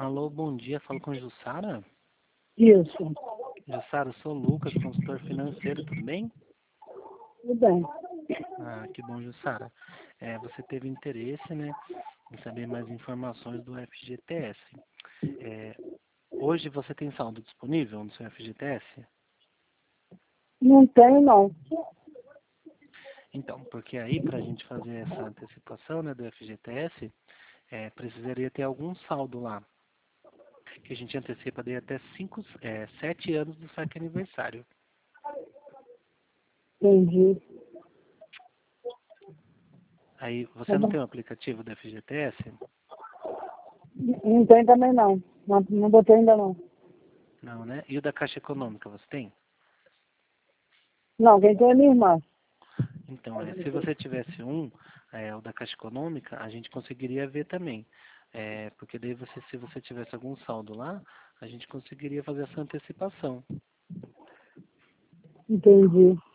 Alô, bom dia. Falo com Jussara. Isso, Jussara, eu sou o Lucas, consultor financeiro, tudo bem? tudo bem. Ah, que bom, Jussara. Você teve interesse, né, em saber mais informações do FGTS. É, hoje você tem saldo disponível no seu FGTS? Não tem, não. Então, porque aí para a gente fazer essa antecipação, né, do FGTS, precisaria ter algum saldo lá, que a gente antecipa daí até 7 anos do seu aniversário. Entendi. Aí, você Tá não bom. tem o aplicativo do FGTS? Não tem também, não. Não botei ainda, não. Não, né? E o da Caixa Econômica, você tem? Não, quem tem é minha irmã. Então, se você tivesse o da Caixa Econômica, a gente conseguiria ver também. Porque daí, se você tivesse algum saldo lá, a gente conseguiria fazer essa antecipação. Entendi.